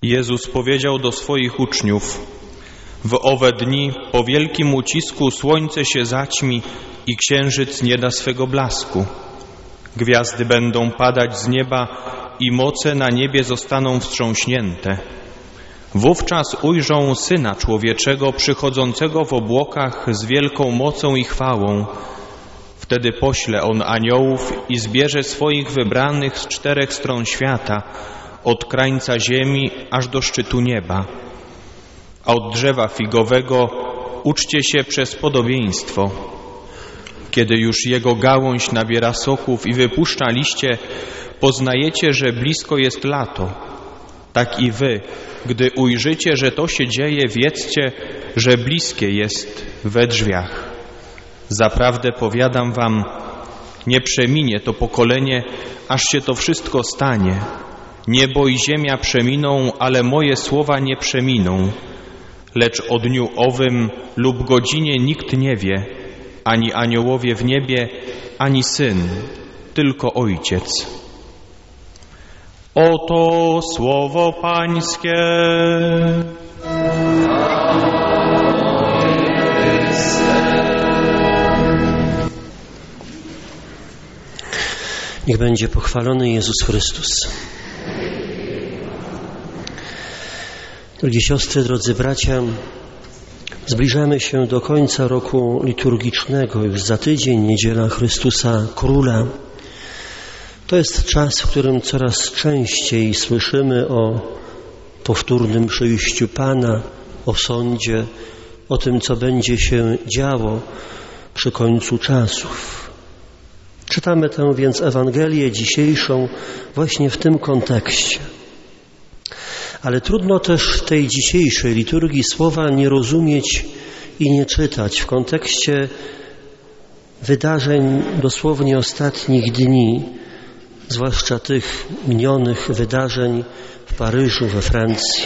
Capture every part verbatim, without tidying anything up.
Jezus powiedział do swoich uczniów: w owe dni po wielkim ucisku słońce się zaćmi i księżyc nie da swego blasku. Gwiazdy będą padać z nieba i moce na niebie zostaną wstrząśnięte. Wówczas ujrzą Syna Człowieczego przychodzącego w obłokach z wielką mocą i chwałą. Wtedy pośle On aniołów i zbierze swoich wybranych z czterech stron świata, od krańca ziemi aż do szczytu nieba. A od drzewa figowego uczcie się przez podobieństwo. Kiedy już jego gałąź nabiera soków i wypuszcza liście, poznajecie, że blisko jest lato. Tak i wy, gdy ujrzycie, że to się dzieje, wiedzcie, że bliskie jest we drzwiach. Zaprawdę powiadam wam, nie przeminie to pokolenie, aż się to wszystko stanie. Niebo i ziemia przeminą, ale moje słowa nie przeminą. Lecz o dniu owym lub godzinie nikt nie wie, ani aniołowie w niebie, ani Syn, tylko Ojciec. Oto słowo Pańskie. Niech będzie pochwalony Jezus Chrystus. Drogie siostry, drodzy bracia, zbliżamy się do końca roku liturgicznego. Już za tydzień, niedziela Chrystusa Króla. To jest czas, w którym coraz częściej słyszymy o powtórnym przyjściu Pana, o sądzie, o tym, co będzie się działo przy końcu czasów. Czytamy tę więc Ewangelię dzisiejszą właśnie w tym kontekście. Ale trudno też tej dzisiejszej liturgii słowa nie rozumieć i nie czytać w kontekście wydarzeń dosłownie ostatnich dni, zwłaszcza tych minionych wydarzeń w Paryżu, we Francji.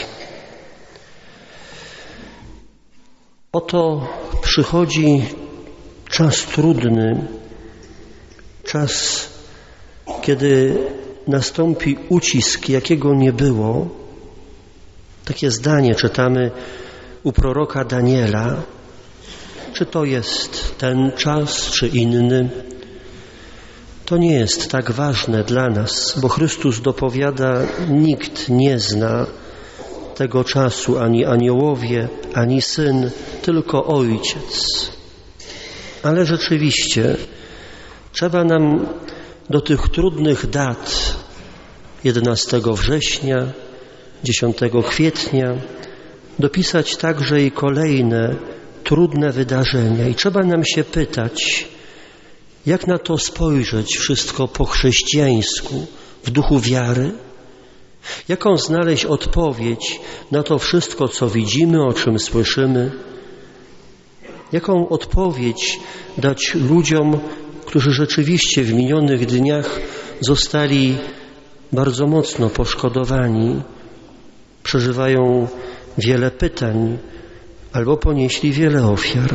Oto przychodzi czas trudny, czas, kiedy nastąpi ucisk, jakiego nie było. Takie zdanie czytamy u proroka Daniela. Czy to jest ten czas, czy inny? To nie jest tak ważne dla nas, bo Chrystus dopowiada, nikt nie zna tego czasu, ani aniołowie, ani Syn, tylko Ojciec. Ale rzeczywiście trzeba nam do tych trudnych dat jedenastego września, dziesiątego kwietnia dopisać także i kolejne trudne wydarzenia. I trzeba nam się pytać, jak na to spojrzeć wszystko po chrześcijańsku, w duchu wiary? Jaką znaleźć odpowiedź na to wszystko, co widzimy, o czym słyszymy? Jaką odpowiedź dać ludziom, którzy rzeczywiście w minionych dniach zostali bardzo mocno poszkodowani, przeżywają wiele pytań albo ponieśli wiele ofiar?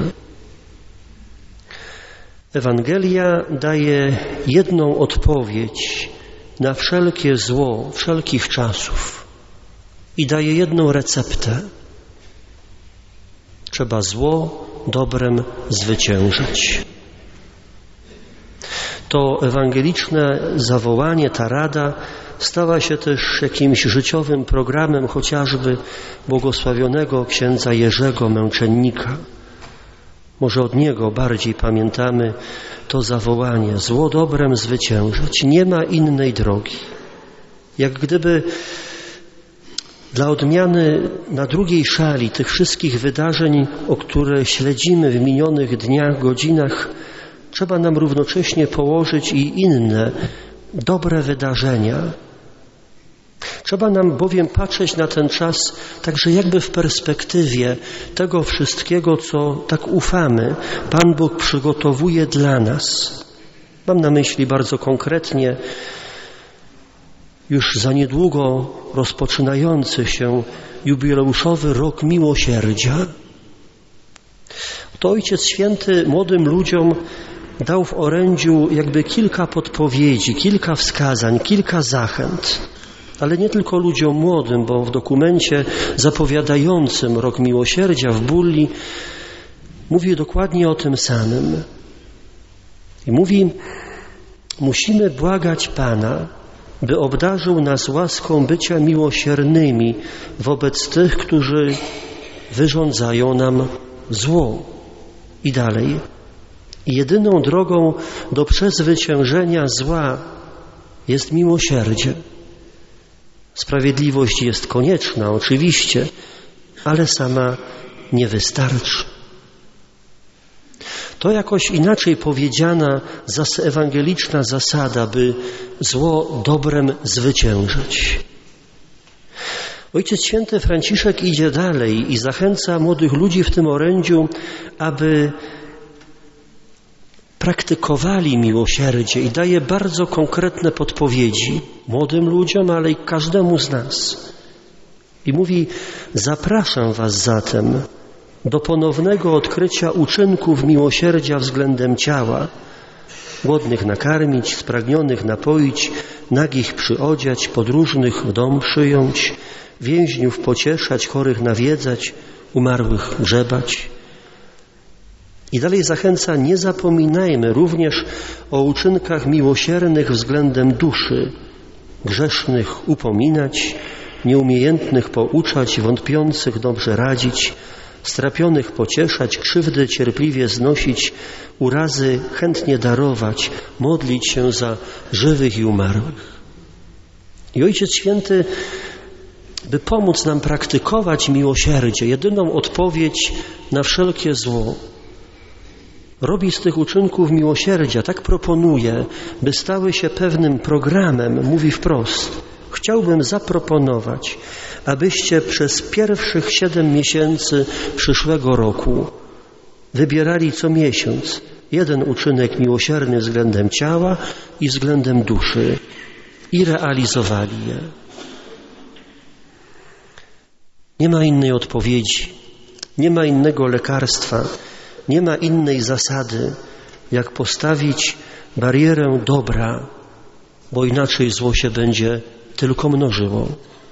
Ewangelia daje jedną odpowiedź na wszelkie zło wszelkich czasów i daje jedną receptę. Trzeba zło dobrem zwyciężyć. To ewangeliczne zawołanie, ta rada stała się też jakimś życiowym programem chociażby błogosławionego księdza Jerzego Męczennika. Może od niego bardziej pamiętamy to zawołanie: zło dobrem zwyciężać. Nie ma innej drogi. Jak gdyby dla odmiany na drugiej szali tych wszystkich wydarzeń, o które śledzimy w minionych dniach, godzinach, trzeba nam równocześnie położyć i inne dobre wydarzenia. Trzeba nam bowiem patrzeć na ten czas także jakby w perspektywie tego wszystkiego, co tak ufamy, Pan Bóg przygotowuje dla nas. Mam na myśli bardzo konkretnie już za niedługo rozpoczynający się jubileuszowy rok miłosierdzia. To Ojciec Święty młodym ludziom dał w orędziu jakby kilka podpowiedzi, kilka wskazań, kilka zachęt. ale nie tylko ludziom młodym, bo w dokumencie zapowiadającym Rok Miłosierdzia w Bulli mówi dokładnie o tym samym. I mówi, musimy błagać Pana, by obdarzył nas łaską bycia miłosiernymi wobec tych, którzy wyrządzają nam zło. I dalej. I jedyną drogą do przezwyciężenia zła jest miłosierdzie. Sprawiedliwość jest konieczna, oczywiście, ale sama nie wystarczy. To jakoś inaczej powiedziana zas- ewangeliczna zasada, by zło dobrem zwyciężać. Ojciec Święty Franciszek idzie dalej i zachęca młodych ludzi w tym orędziu, aby praktykowali miłosierdzie i daje bardzo konkretne podpowiedzi młodym ludziom, ale i każdemu z nas. I mówi, zapraszam was zatem do ponownego odkrycia uczynków miłosierdzia względem ciała, głodnych nakarmić, spragnionych napoić, nagich przyodziać, podróżnych w dom przyjąć, więźniów pocieszać, chorych nawiedzać, umarłych grzebać. I dalej zachęca, nie zapominajmy również o uczynkach miłosiernych względem duszy, grzesznych upominać, nieumiejętnych pouczać, wątpiących dobrze radzić, strapionych pocieszać, krzywdy cierpliwie znosić, urazy chętnie darować, modlić się za żywych i umarłych. I Ojciec Święty, by pomóc nam praktykować miłosierdzie, jedyną odpowiedź na wszelkie zło, robi z tych uczynków miłosierdzia, tak proponuje, by stały się pewnym programem, mówi wprost. Chciałbym zaproponować, abyście przez pierwszych siedem miesięcy przyszłego roku wybierali co miesiąc jeden uczynek miłosierny względem ciała i względem duszy i realizowali je. Nie ma innej odpowiedzi, nie ma innego lekarstwa, nie ma innej zasady, jak postawić barierę dobra, bo inaczej zło się będzie tylko mnożyło.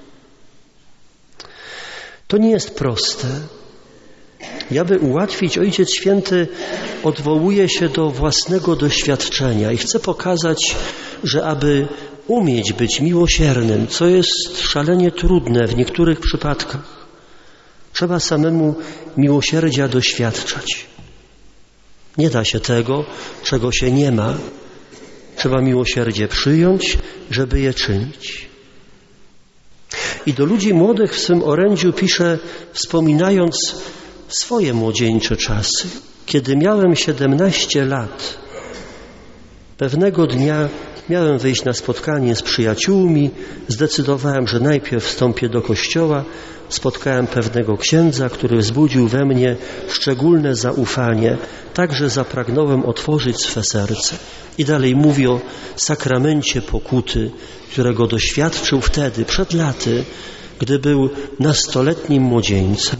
To nie jest proste. Ja, by ułatwić, Ojciec Święty odwołuje się do własnego doświadczenia i chce pokazać, że aby umieć być miłosiernym, co jest szalenie trudne w niektórych przypadkach, trzeba samemu miłosierdzia doświadczać. Nie da się tego, czego się nie ma. Trzeba miłosierdzie przyjąć, żeby je czynić. I do ludzi młodych w swym orędziu pisze, wspominając swoje młodzieńcze czasy. Kiedy miałem siedemnaście lat, pewnego dnia miałem wyjść na spotkanie z przyjaciółmi, zdecydowałem, że najpierw wstąpię do kościoła, spotkałem pewnego księdza, który wzbudził we mnie szczególne zaufanie, także zapragnąłem otworzyć swe serce. I dalej mówi o sakramencie pokuty, którego doświadczył wtedy, przed laty, gdy był nastoletnim młodzieńcem.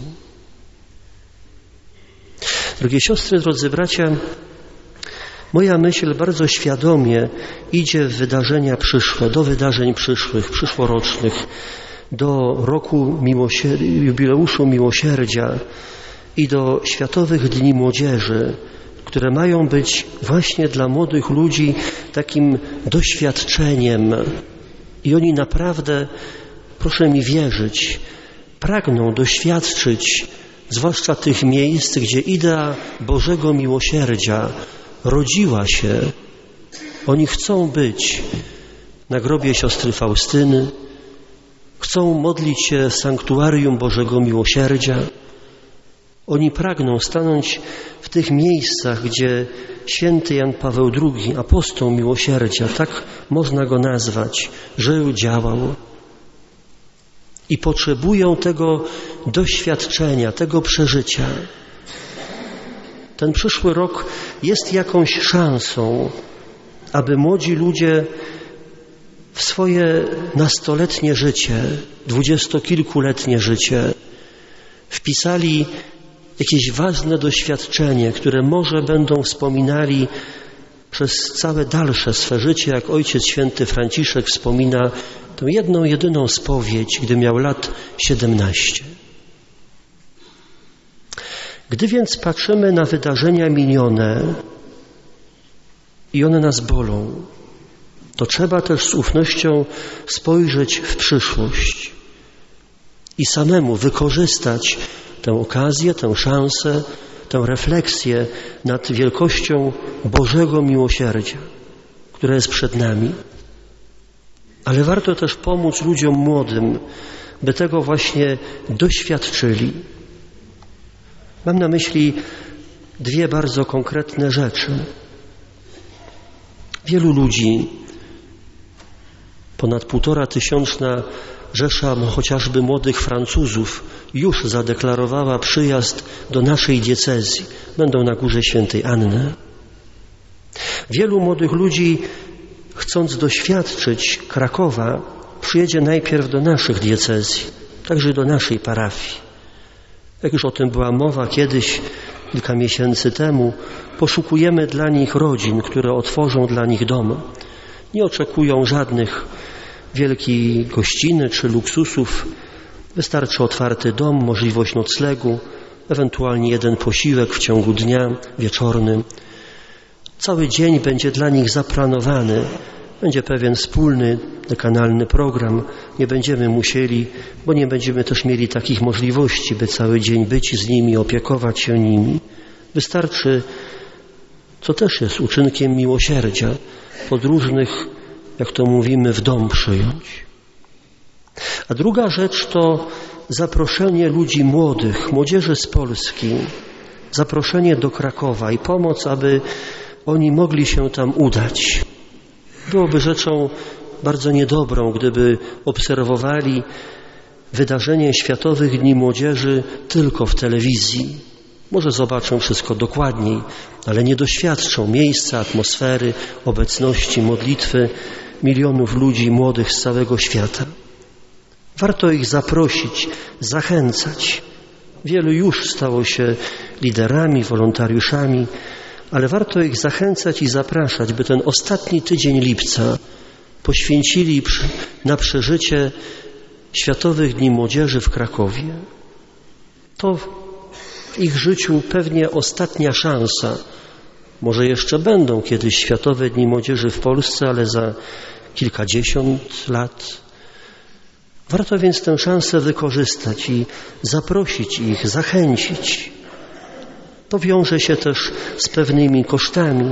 Drogie siostry, drodzy bracia, moja myśl bardzo świadomie idzie w wydarzenia przyszłe, do wydarzeń przyszłych, przyszłorocznych, do roku miłosier- jubileuszu miłosierdzia i do Światowych Dni Młodzieży, które mają być właśnie dla młodych ludzi takim doświadczeniem. I oni naprawdę, proszę mi wierzyć, pragną doświadczyć, zwłaszcza tych miejsc, gdzie idea Bożego Miłosierdzia rodziła się. Oni chcą być na grobie siostry Faustyny, chcą modlić się w sanktuarium Bożego Miłosierdzia. Oni pragną stanąć w tych miejscach, gdzie święty Jan Paweł drugi, apostoł miłosierdzia, tak można go nazwać, żył, działał. I potrzebują tego doświadczenia, tego przeżycia. Ten przyszły rok jest jakąś szansą, aby młodzi ludzie w swoje nastoletnie życie, dwudziestokilkuletnie życie wpisali jakieś ważne doświadczenie, które może będą wspominali przez całe dalsze swe życie, jak Ojciec Święty Franciszek wspomina, tę jedną, jedyną spowiedź, gdy miał lat siedemnaście. Gdy więc patrzymy na wydarzenia minione i one nas bolą, to trzeba też z ufnością spojrzeć w przyszłość i samemu wykorzystać tę okazję, tę szansę, tę refleksję nad wielkością Bożego miłosierdzia, które jest przed nami. Ale warto też pomóc ludziom młodym, by tego właśnie doświadczyli. Mam na myśli dwie bardzo konkretne rzeczy. Wielu ludzi, ponad półtora tysiączna rzesza chociażby młodych Francuzów, już zadeklarowała przyjazd do naszej diecezji. Będą na Górze Świętej Anny. Wielu młodych ludzi, chcąc doświadczyć Krakowa, przyjedzie najpierw do naszych diecezji, także do naszej parafii. Jak już o tym była mowa kiedyś, kilka miesięcy temu, poszukujemy dla nich rodzin, które otworzą dla nich dom. Nie oczekują żadnych wielkich gościny czy luksusów. Wystarczy otwarty dom, możliwość noclegu, ewentualnie jeden posiłek w ciągu dnia, wieczorny. Cały dzień będzie dla nich zaplanowany. Będzie pewien wspólny, dekanalny program. Nie będziemy musieli, bo nie będziemy też mieli takich możliwości, by cały dzień być z nimi, opiekować się nimi. Wystarczy, co też jest uczynkiem miłosierdzia, podróżnych, jak to mówimy, w dom przyjąć. A druga rzecz to zaproszenie ludzi młodych, młodzieży z Polski, zaproszenie do Krakowa i pomoc, aby oni mogli się tam udać. Byłoby rzeczą bardzo niedobrą, gdyby obserwowali wydarzenie Światowych Dni Młodzieży tylko w telewizji. Może zobaczą wszystko dokładniej, ale nie doświadczą miejsca, atmosfery, obecności, modlitwy milionów ludzi młodych z całego świata. Warto ich zaprosić, zachęcać. Wielu już stało się liderami, wolontariuszami, ale warto ich zachęcać i zapraszać, by ten ostatni tydzień lipca poświęcili na przeżycie Światowych Dni Młodzieży w Krakowie. To w ich życiu pewnie ostatnia szansa. Może jeszcze będą kiedyś Światowe Dni Młodzieży w Polsce, ale za kilkadziesiąt lat. Warto więc tę szansę wykorzystać i zaprosić ich, zachęcić. To wiąże się też z pewnymi kosztami,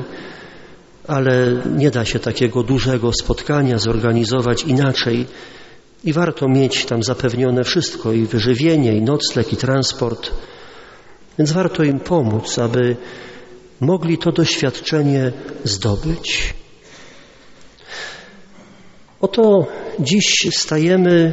ale nie da się takiego dużego spotkania zorganizować inaczej i warto mieć tam zapewnione wszystko, i wyżywienie, i nocleg, i transport. Więc warto im pomóc, aby mogli to doświadczenie zdobyć. Oto dziś stajemy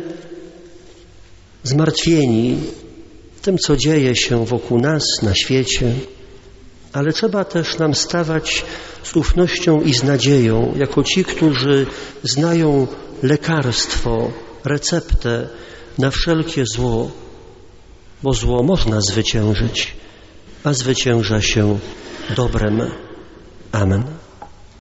zmartwieni tym, co dzieje się wokół nas, na świecie, ale trzeba też nam stawać z ufnością i z nadzieją, jako ci, którzy znają lekarstwo, receptę na wszelkie zło, bo zło można zwyciężyć, a zwycięża się dobrem. Amen.